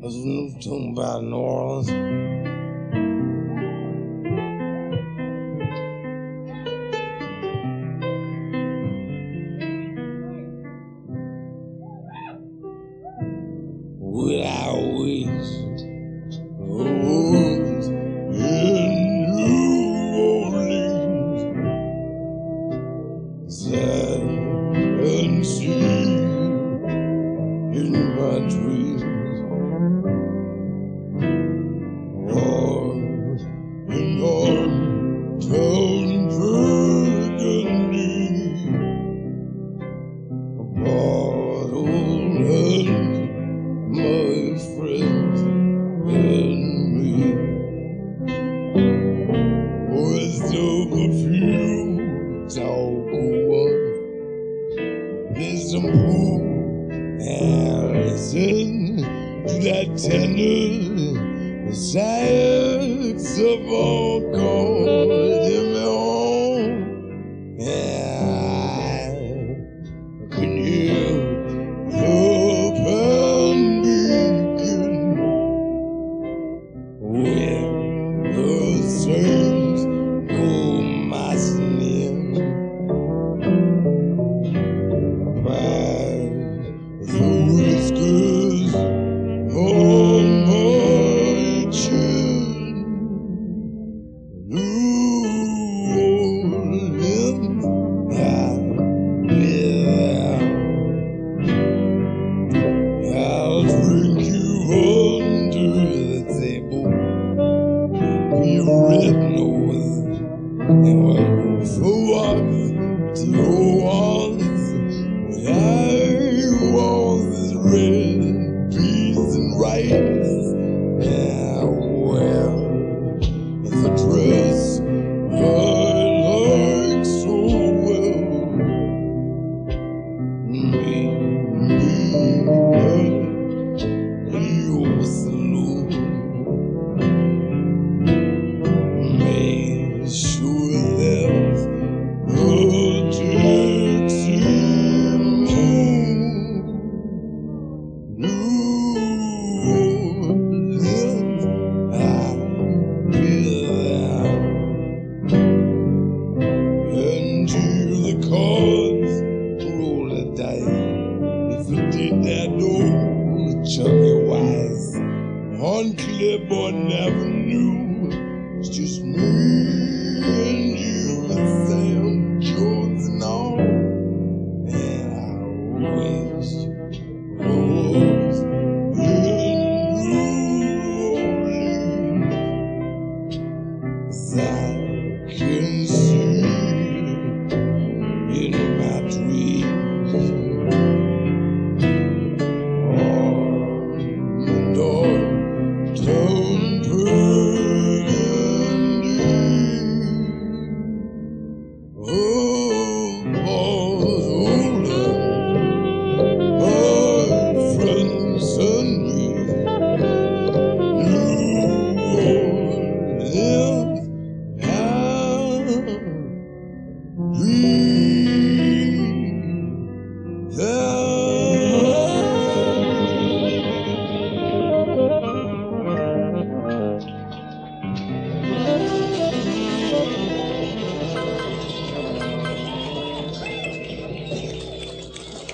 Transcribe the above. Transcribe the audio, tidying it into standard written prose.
was talking about New Orleans. Without waste, roads in New Orleans, sad and sea in my dreams. Wars in hometown Burgundy, a bottle and my friends and me, with a few talk ones, there's some pool and listen to that tenor saxophone calling me home, and I can hear the when the saints go marching in by the whiskers on my chin. New Orleans, I'll be there. I'll drink you under the table. Be red nose and we'll throw up to your walls. What I want is red beans and rice. Yeah, well, it's a dress I like so well. Me, your saloon. Sure there's a Dixie moon. New Orleans, I'll be there. Until the cards roll the dice. If you did that old Chucky Wise on Claiborne Avenue, it's just me and you and Sam Jones and all, and I waste